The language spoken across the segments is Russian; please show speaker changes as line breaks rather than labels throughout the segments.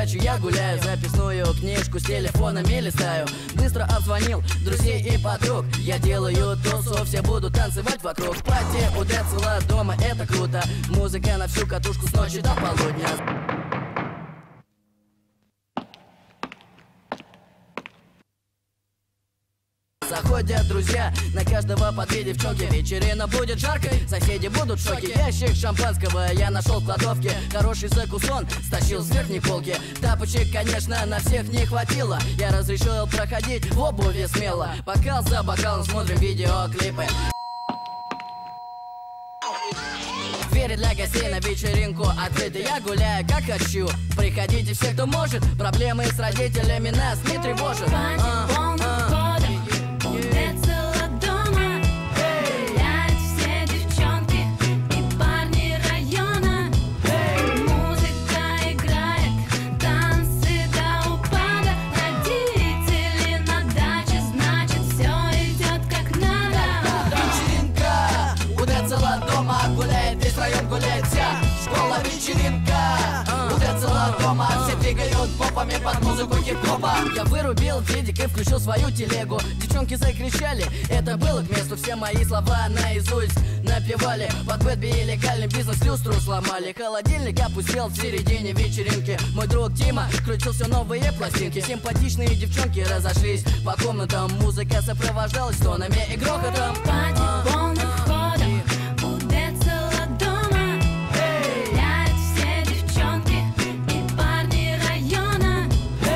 ночью я гуляю, записную книжку с телефонами листаю. Быстро обзвонил друзей и подруг, я делаю тусу, все будут танцевать вокруг. Пати у Децела дома, это круто, музыка на всю катушку с ночи до полудня. Заходят друзья, на каждого по две девчонки. Вечерина будет жаркой, соседи будут в шоке. Ящик шампанского я нашел в кладовке. Хороший закусон стащил с верхней полки. Тапочек, конечно, на всех не хватило. Я разрешил проходить в обуви смело. Бокал за бокалом смотрим видеоклипы. Двери для гостей на вечеринку открыты, я гуляю как хочу. Приходите все, кто может, проблемы с родителями нас не тревожат. Попами под музыку хип-хопа. Я вырубил фидик и включил свою телегу. Девчонки закричали, это было к месту. Все мои слова наизусть напевали. Под бэт били легальный бизнес, люстру сломали. Холодильник опустел в середине вечеринки. Мой друг Тима крутил все новые пластинки. Симпатичные девчонки разошлись по комнатам. Музыка сопровождалась тонами и грохотом.
Пати полным ходом у Децела дома. Гуляют все девчонки и парни района.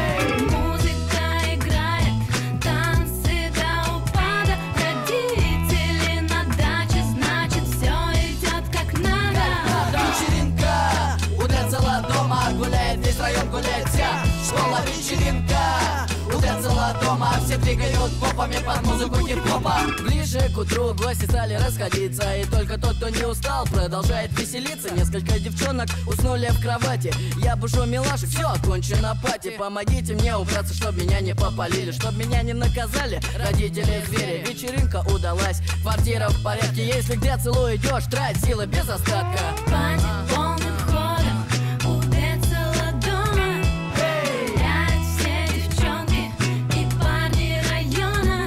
Музыка играет, танцы до упада. Родители на даче, значит все идет как надо.
Вечеринка у Децела дома. Гуляет весь район, гуляет вся школа. Вечеринка у Децела дома. Все двигают попами под музыку хип-хопа. Ближе к утру гости стали расходиться, и только тот, кто не устал, продолжает веселиться. Несколько девчонок уснули в кровати. Я бушу милашек, все окончено пати. Помогите мне убраться, чтоб меня не попалили, чтоб меня не наказали родители звери. Вечеринка удалась, квартира в порядке. Если где целую идешь, трать силы без остатка.
Пати полным ходом у Децела дома. Гуляют все девчонки и парни района.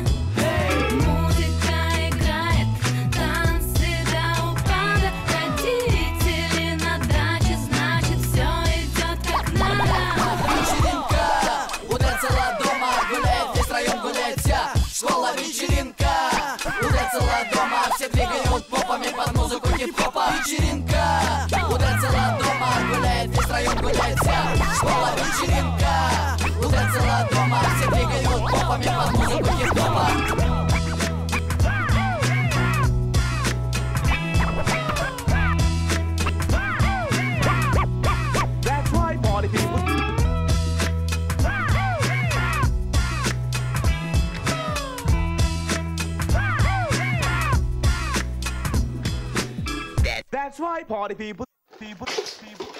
Музыка играет, танцы до упада. Родители на даче, значит все идет как надо.
Вечеринка у Децела дома. Гуляет весь район, гуляет вся школа. Вечеринка у Децела дома. Все двигают попами под музыку хип-хопа. Вечеринка у Децела дома. Гуляет весь район, гуляет вся школа. Вечеринка у Децела дома. Все двигают попами под музыку хип-хопа.
That's right, party people. That's right, party people. People.